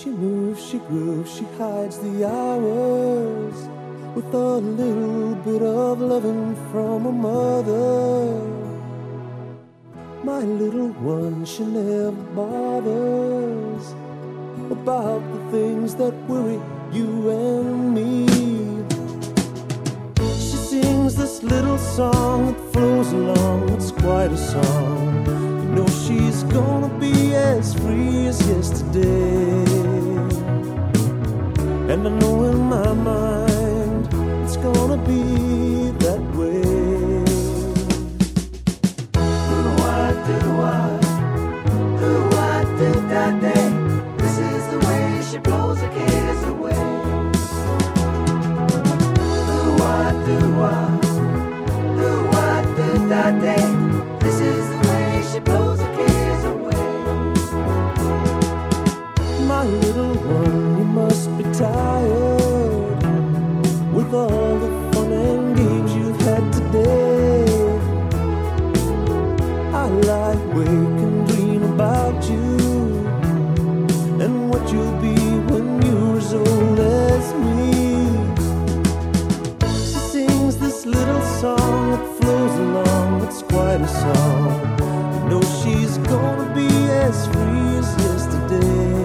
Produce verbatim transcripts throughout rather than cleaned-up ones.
She moves, she grooves, she hides the hours with a little bit of loving from a mother. My little one, she never bothers about the things that worry you and me. She sings this little song that flows along, it's quite a song. You know she's gonna be as free as yesterday. And I know in my mind it's gonna be that way. Do-I-do-I, this is the way she blows the cares away. Do-I-do-I, do-I-do-da-day, this is the way she blows the cares away. My little one, you must be tired with all the fun and games you've had today. I lie awake and dream about you and what you'll be when you're as old as me. She sings this little song that flows along, it's quite a song. You know she's gonna be as free as yesterday.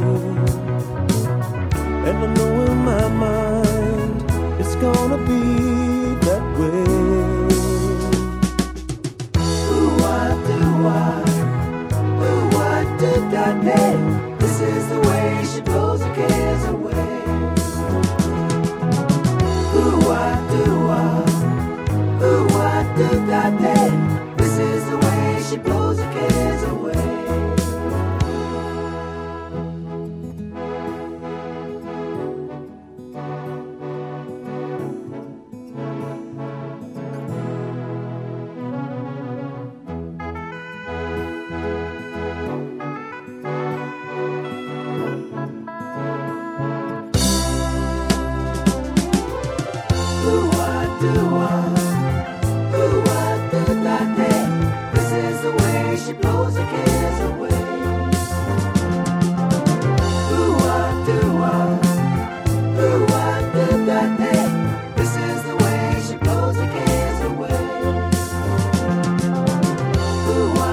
And I know in my mind it's gonna be that way. Do-I-do-I, do-I-do-da-day, this is the way she blows the cares away. Do-I-do-I, do-I-do-da-day, this is the way she blows the cares away. Do-I-do-I, do-I-do-da-day, this is the way she blows the cares away. Do-I-do-I, do-I-do-da-day, this is the way she blows the cares away.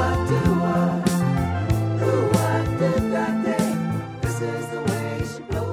Do-I-do-I, do-I-do-da-day, this is the way she blows